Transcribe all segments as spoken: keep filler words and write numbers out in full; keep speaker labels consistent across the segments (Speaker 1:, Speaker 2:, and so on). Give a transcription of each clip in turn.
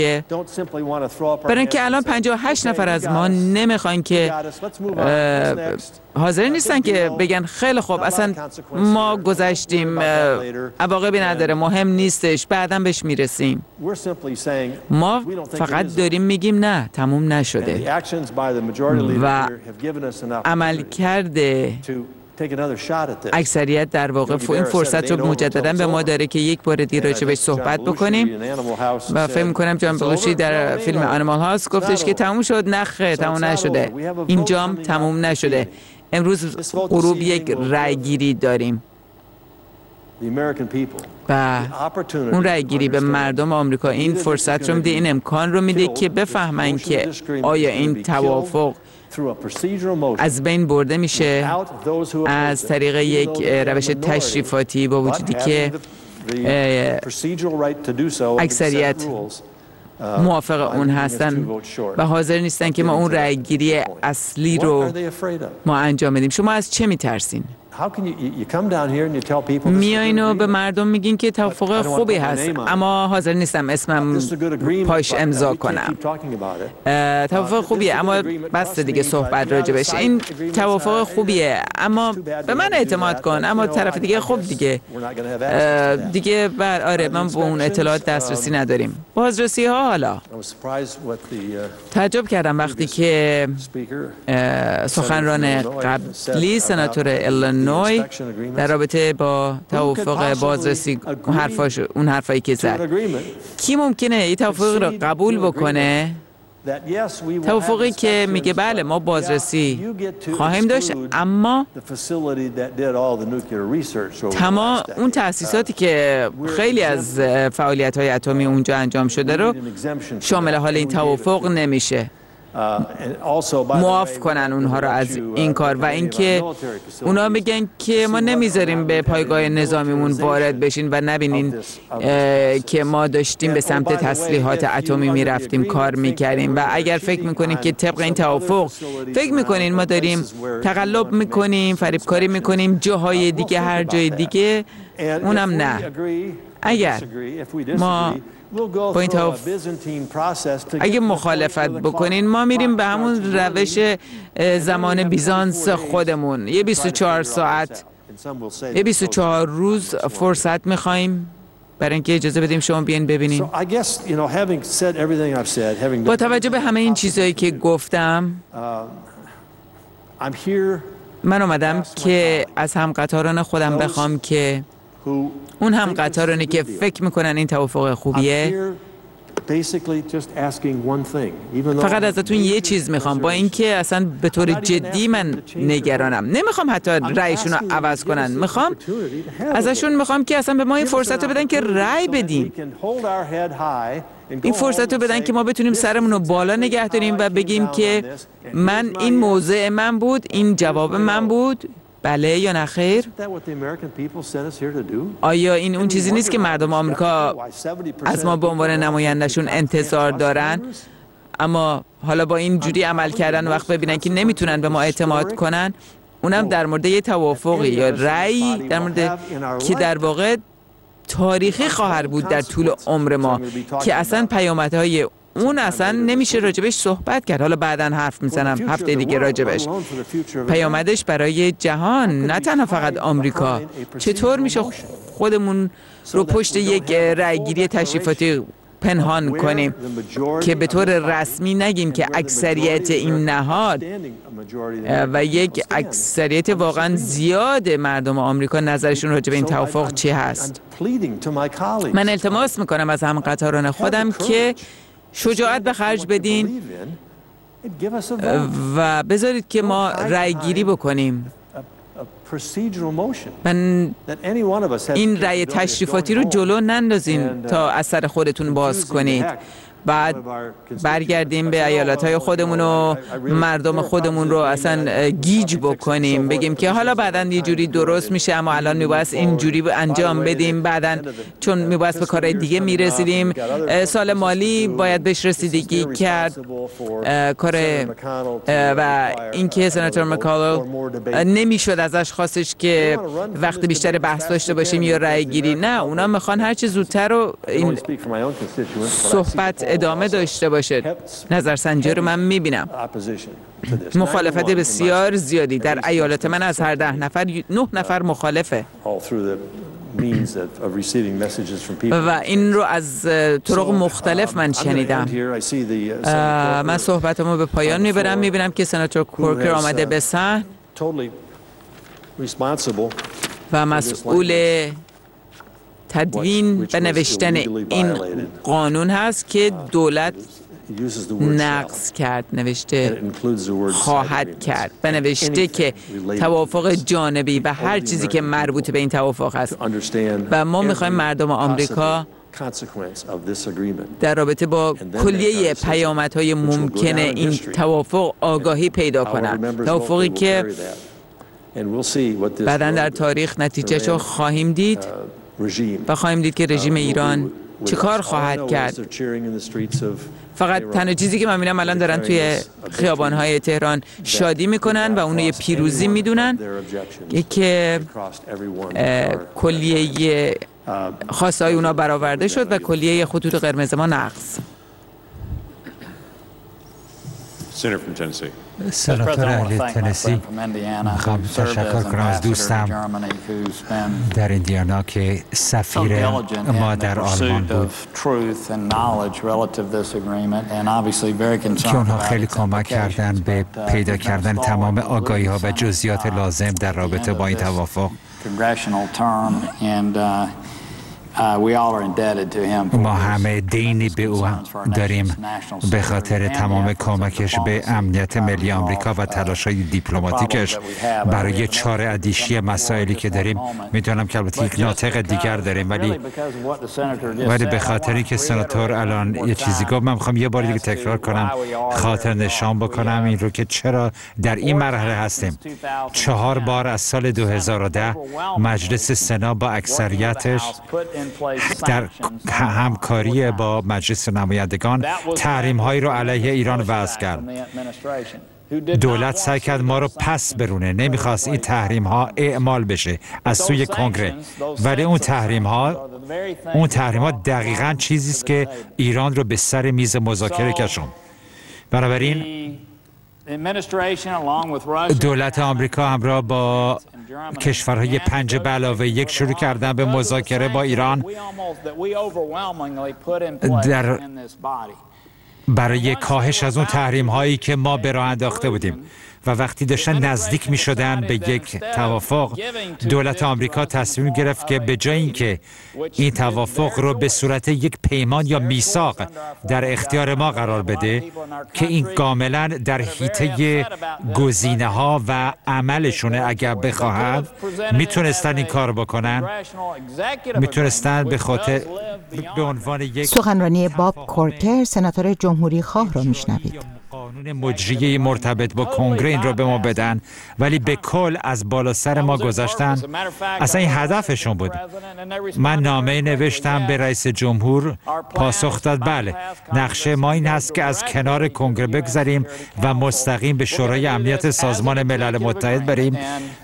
Speaker 1: برای اینکه الان پنجاه و هشت نفر از ما نمیخوان که حاضر نیستن که بگن خیلی خوب اصلا ما گذشتیم، عواقبی نداره، مهم نیستش، بعداً بهش میرسیم. ما فقط داریم میگیم نه، تموم نشده و عمل کرده اکثریت در واقع این فرصت رو مجددا به ما داره که یک بار دیگه راجبش صحبت بکنیم و فکر می‌کنم جان بلوشی در فیلم آنیمال هاوس گفتش که تموم شد. نه، تموم نشده، اینجام تموم نشده. امروز غروب یک رأیگیری داریم و اون رأیگیری به مردم آمریکا این فرصت رو میده، این امکان رو میده که بفهمن که آیا این توافق از بین برده میشه از طریق یک روش تشریفاتی با وجودی که اکثریت موافق اون هستن و حاضر نیستن که ما اون رأیگیری اصلی رو ما انجام بدیم. شما از چه میترسین؟ میایین و به مردم میگین که توافق خوبی هست، اما حاضر نیستم اسمم پاش امضا کنم. توافق خوبیه اما بس دیگه صحبت راجبش. این توافق خوبیه اما به من اعتماد کن، اما طرف دیگه خوب دیگه دیگه بر آره من به اون اطلاعات دسترسی نداریم. بازرسی ها حالا تعجب کردم وقتی که سخنران قبلی سناتور ایلینوی در رابطه با توافق بازرسی اون حرفاش اون حرفایی که زد. کی ممکنه این توافق رو قبول بکنه؟ توافقی که میگه بله ما بازرسی خواهیم داشت اما تمام اون تأسیساتی که خیلی از فعالیت‌های اتمی اونجا انجام شده رو شامل حال این توافق نمیشه. معاف کنن اونها رو از این کار و اینکه اونا میگن که ما نمیذاریم به پایگاه نظامیمون وارد بشین و نبینین که ما داشتیم به سمت تسلیحات اتمی میرفتیم کار میکردیم و اگر فکر میکنین که طبق این توافق فکر میکنین ما داریم تقلب میکنیم، فریبکاری میکنیم جاهای دیگه، هر جای دیگه، اونم نه. اگر ما با این توافق اگه مخالفت بکنین ما میریم به همون روش زمان بیزانس خودمون، یه بیست و چهار ساعت، یه بیست و چهار روز فرصت میخواییم برای اینکه اجازه بدیم شما بیاین ببینین. با توجه به همه این چیزایی که گفتم من اومدم که از همقطاران خودم بخوام که اون هم قطارانی که فکر میکنن این توافق خوبیه، فقط ازتون یه چیز میخوام، با اینکه اصلا به طور جدی من نگرانم، نمیخوام حتی رأیشون رو عوض کنن، میخوام ازشون میخوام که اصلا به ما این فرصت رو بدن که رأی بدیم، این فرصت رو بدن که ما بتونیم سرمون رو بالا نگه داریم و بگیم که من این موضع من بود، این جواب من بود، بله یا نه خیر؟ آیا این اون چیزی نیست که مردم آمریکا از ما به عنوان نمایندشون انتظار دارن؟ اما حالا با این جوری عمل کردن وقت ببینن که نمیتونن به ما اعتماد کنن، اونم در مورد یه توافقی یا رأی در مورد که در واقع تاریخی خواهر بود در طول عمر ما که اصلا پیامدهای اون اصلا نمیشه راجبش صحبت کرد. حالا بعداً حرف میزنم هفته دیگه راجبش. پیامدش برای جهان، نه تنها فقط آمریکا. چطور میشه خودمون رو پشت یک رأیگیری تشریفاتی پنهان کنیم که به طور رسمی نگیم که اکثریت این نهاد و یک اکثریت واقعا زیاد مردم آمریکا نظرشون راجع به این توافق چی هست؟ من التماس میکنم از همقطاران خودم که شجاعت به خرج بدین و بذارید که ما رأی گیری بکنیم. من این رأی تشریفاتی رو جلو نندازین تا اثر خودتون باز کنید. بعد برگردیم به ایالت‌های خودمون و مردم خودمون رو اصلا گیج بکنیم، بگیم که حالا بعداً یه جوری درست میشه اما الان میبایست این جوری انجام بدیم، بعداً چون میبایست به کارهای دیگه میرسیدیم، سال مالی باید بهش رسیدگی کرد کار و اینکه سناتور مکالل نمیشد ازش خواستش که وقت بیشتر بحث داشته باشیم یا رأی گیری. نه، اونا میخوان هر چه زودتر رو این صحبت ادامه داشته باشه. نظرسنجی رو من میبینم مخالفت بسیار زیادی در ایالت من از هر ده نفر نه نفر مخالفه و این رو از طرق مختلف من شنیدم. من صحبتمو به پایان میبرم. میبینم که سناتور کورکر آمده به صحن و مسئول تدوین و نوشتن این قانون هست که دولت نقض کرد، نوشته خواهد کرد و نوشته که توافق جانبی و هر چیزی که مربوط به این توافق است و ما میخوایم مردم آمریکا در رابطه با کلیه پیامدهای ممکن این توافق آگاهی پیدا کنند. توافقی که بعداً در تاریخ نتیجهش رو خواهیم دید و خواهیم دید که رژیم ایران چه کار خواهد کرد. فقط تنها چیزی که من می‌بینم الان دارن توی خیابان‌های تهران شادی میکنن و اونو یه پیروزی میدونن که کلیه خواسته‌های اونا برآورده شد و کلیه خطوط قرمز ما نقض.
Speaker 2: سناتور اهل تنسی، میخوام تشکر کنم از دوستم در ایندیانا که سفیر ما در آلمان بود که اونها خیلی کمک کردن به پیدا کردن تمام آگاهی ها و جزئیات لازم در رابطه با این توافق. ما همه دینی به او داریم به خاطر تمام کمکش به امنیت ملی آمریکا و تلاش‌های دیپلماتیکش برای چاره اندیشی مسائلی که داریم. میدونم که البته یک ناطق دیگر داریم، ولی ولی به خاطر اینکه سناتور الان یه چیزی گفت، من میخوام یه بار دیگه تکرار کنم، خاطر نشان بکنم این رو که چرا در این مرحله هستیم. چهار بار از سال دو هزار و ده مجلس سنا با اکثریتش در همکاری با مجلس نمایندگان تحریم‌هایی رو علیه ایران وضع کرد. دولت سعی کرد ما رو پس برونه، نمیخواست این تحریم‌ها اعمال بشه از سوی کنگره، ولی اون تحریم‌ها اون تحریم‌ها دقیقاً چیزی است که ایران رو به سر میز مذاکره کشوند. بنابراین دولت آمریکا همراه با کشورهای پنج به علاوه یک شروع کردن به مذاکره با ایران در برای کاهش از اون تحریم هایی که ما به راه انداخته بودیم. و وقتی داشتن نزدیک می شدن به یک توافق، دولت آمریکا تصمیم گرفت که به جای اینکه این توافق رو به صورت یک پیمان یا میثاق در اختیار ما قرار بده که این کاملا در حیطه گزینه ها و عملشونه، اگر بخواهند میتونستن این کار بکنن، میتونستن به خاطر به عنوان یک
Speaker 3: سخنرانی باب کورکر، سناتور جمهوری خواه را میشنوید.
Speaker 2: قانون مجریه مرتبط با کنگره این رو به ما بدن، ولی به کل از بالا سر ما گذاشتن. اصلا این هدفشون بود. من نامه نوشتم به رئیس جمهور، پاسخ داد بله، نقشه ما این هست که از کنار کنگره بگذریم و مستقیم به شورای امنیت سازمان ملل متحد بریم.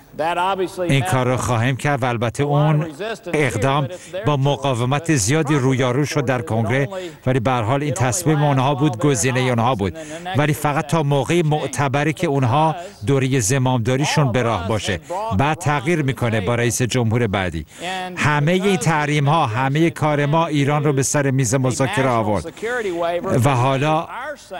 Speaker 2: این کار را خواهیم کرد و البته اون اقدام با مقاومت زیادی رویارو شد در کنگره، ولی به هر حال این تصمیم اونها بود، گزینه اونها بود، ولی فقط تا موقعی معتبری که اونها دوره زمامداریشون به راه باشه، بعد تغییر میکنه با رئیس جمهور بعدی. همه این تحریم ها، همه کار ما ایران رو به سر میز مذاکره آورد و حالا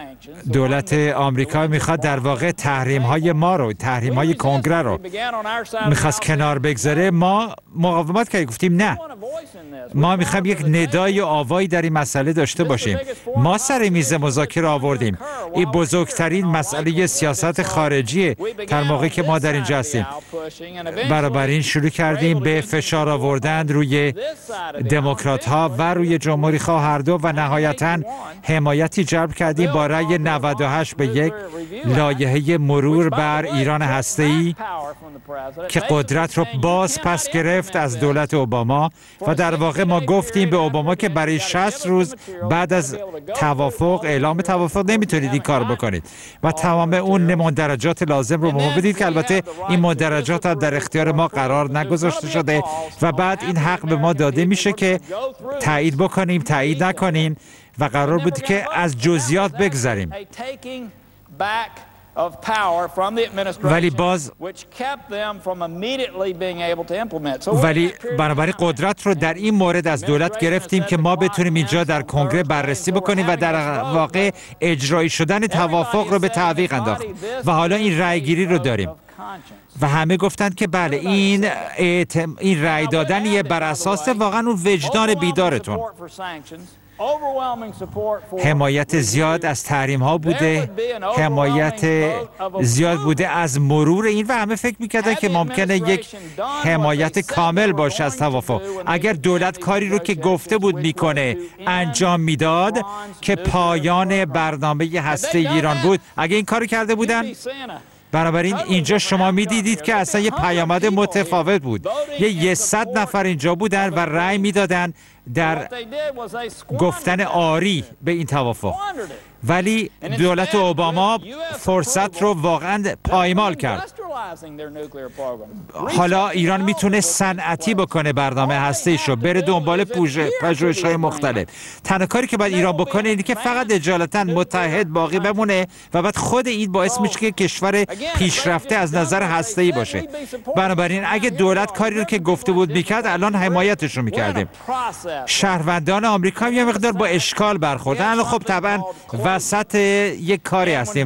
Speaker 2: دولت آمریکا میخواد در واقع تحریم های ما رو، تحریم های کنگره رو میخواست کنار بگذاره. ما مقاومت کردیم، گفتیم نه، ما میخوایم یک ندای و آوایی در این مسئله داشته باشیم. ما سر میز مذاکره آوردیم. این بزرگترین مسئله سیاست خارجی در موقعی که ما در اینجا هستیم. بنابراین شروع کردیم به فشار آوردن روی دموکرات ها و روی جمهوری خواه هر دو و نهایتاً حمایتی جلب کردیم با رأی نود و هشت به یک لایحه مرور بر ایران هسته‌ای که قدرت رو باز پس گرفت از دولت اوباما و در واقع ما گفتیم به اوباما که برای شصت روز بعد از توافق، اعلام توافق، نمیتونید این کار بکنید و تمام اون مندرجات لازم رو به ما بدید که البته این مندرجات در اختیار ما قرار نگذاشته شده و بعد این حق به ما داده میشه که تایید بکنیم، تایید نکنیم و قرار بود که از جزئیات بگذریم. ولی باز ولی بنابراین قدرت رو در این مورد از دولت گرفتیم که ما بتونیم اینجا در کنگره بررسی بکنیم و در واقع اجرایی شدن توافق رو به تعویق انداخت و حالا این رأی گیری رو داریم و همه گفتند که بله این اعتم... این رأی دادنیه بر اساس واقعا اون وجدان بیدارتون. حمایت زیاد از تحریم ها بوده، حمایت زیاد بوده از مرور این و همه فکر میکردن که ممکنه یک حمایت کامل باشه از توافق. اگر دولت کاری رو که گفته بود میکنه انجام میداد که پایان برنامه هسته ایران بود، اگر این کار کرده بودن، بنابراین اینجا شما میدیدید که اصلا یه پیامد متفاوت بود. یه صد نفر اینجا بودن و رأی میدادن در گفتن آری به این توافق، ولی دولت اوباما فرصت رو واقعا پایمال کرد. حالا ایران میتونه صنعتی بکنه برنامه هسته‌ایشو، بره دنبال پژوهش‌های مختلف. تنها کاری که باید ایران بکنه اینه که فقط اجالتا متحد باقی بمونه و بعد خود این باعث میشه که کشور پیشرفته از نظر هسته‌ای باشه. بنابراین اگه دولت کاری رو که گفته بود میکرد، الان حمایتش رو میکردیم. شهروندان آمریکا هم یه مقدار با اشکال برخوردن. خب طبعا وسط یک کاری هستیم.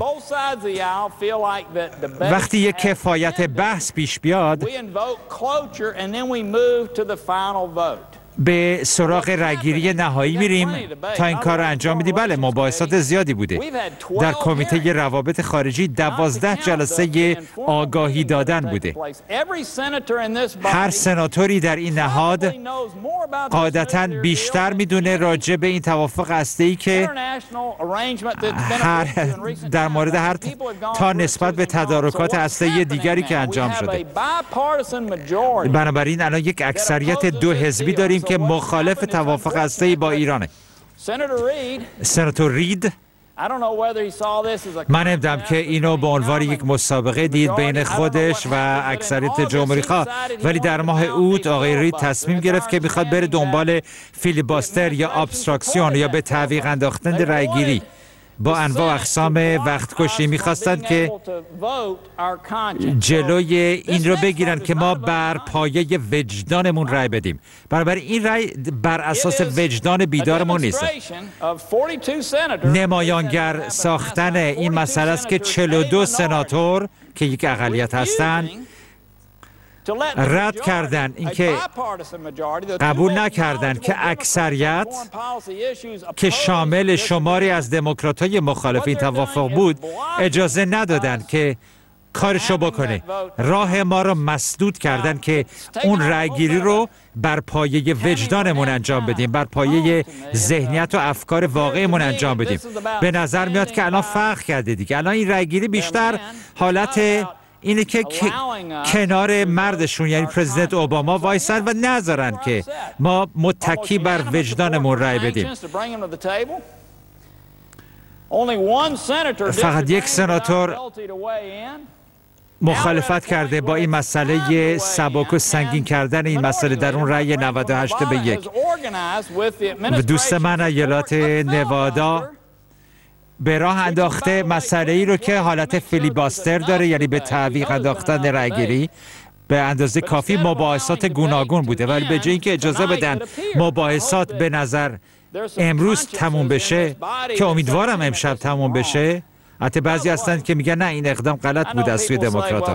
Speaker 2: وقتی یک کفایت بحث پیش بیاد، به سراغ رأیگیری نهایی میریم تا این کار رو انجام بدیم. بله مباحثات زیادی بوده. در کمیته روابط خارجی دوازده جلسه آگاهی دادن بوده. هر سناتوری در این نهاد قاعدتاً بیشتر میدونه راجع به این توافق هسته‌ای که هر در مورد هر تا نسبت به تدارکات هسته‌ای دیگری که انجام شده. بنابراین الان یک اکثریت دو حزبی داریم که مخالف توافق هسته‌ای با ایرانه. سناتور رید، من نمی‌دونم که اینو به عنوان یک مسابقه دید بین خودش و اکثریت جمهوری‌خواه، ولی در ماه اوت آقای رید تصمیم گرفت که میخواد بره دنبال فیلیباستر یا ابستراکسیون یا به تعویق انداختن رأیگیری با انواع و اقسام وقتکشی. میخواستند که جلوی این رو بگیرن که ما بر پایه وجدانمون رأی بدیم. بنابراین این رأی بر اساس وجدان بیدارمون نیست. نمایانگر ساختن این مسئله است که چهل و دو سناتور که یک اقلیت هستند رد کردن، اینکه قبول نکردن که اکثریت که شامل شماری از دموکرات‌های مخالف این توافق بود اجازه ندادن که کارشو بکنه. راه ما رو مسدود کردن که اون رأیگیری رو بر پایه وجدانمون انجام بدیم، بر پایه ذهنیت و افکار واقعیمون انجام بدیم. به نظر میاد که الان فرق کرده دیگه. الان این رأیگیری بیشتر حالت اینه که کنار مردشون یعنی پرزیدنت اوباما وایسن و نذارن که ما متکی بر وجدانمون رأی بدیم. فقط یک سناتور مخالفت کرده با این مسئله سبک و سنگین کردن این مسئله در اون رأی نود و هشت به یک. دوست من ایالات نوادا به راه انداخته مسئله ای رو که حالت فیلیباستر داره، یعنی به تعویق انداختن رأیگیری. به اندازه کافی مباحثات گوناگون بوده، ولی به جای اینکه اجازه بدن مباحثات به نظر امروز تموم بشه که امیدوارم امشب تموم بشه، حتی بعضی هستند که میگن نه این اقدام غلط بود از سوی دموکرات‌ها.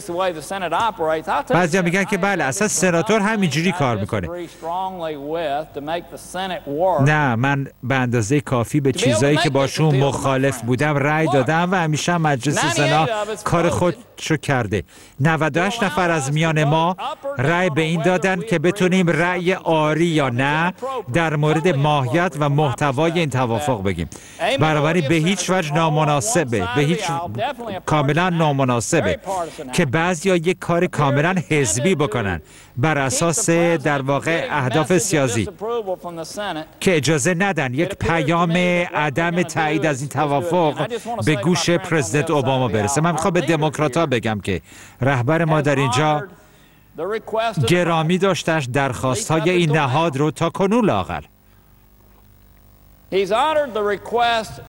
Speaker 2: بعضی میگن که بله اصلا سناتور همینجوری کار میکنه. نه، من به اندازه کافی به چیزایی که باشون مخالف بودم رأی دادم و همیشه مجلس سنا کار خودشو کرده. نود و هشت نفر از میان ما رأی به این دادن که بتونیم رأی آری یا نه در مورد ماهیت و محتوای این توافق بگیم. بنابراین به هیچ وجه نامناسب به هیچ کاملا نامناسبه که بعضیا یک کار کاملا حزبی بکنن بر اساس در واقع اهداف سیاسی که اجازه ندن یک پیام عدم تایید از این توافق به گوش پرزیدنت اوباما برسه. من میخوام به دموکرات‌ها بگم که رهبر ما در اینجا گرامی داشتش درخواست‌های این نهاد رو تا کنون لااقل.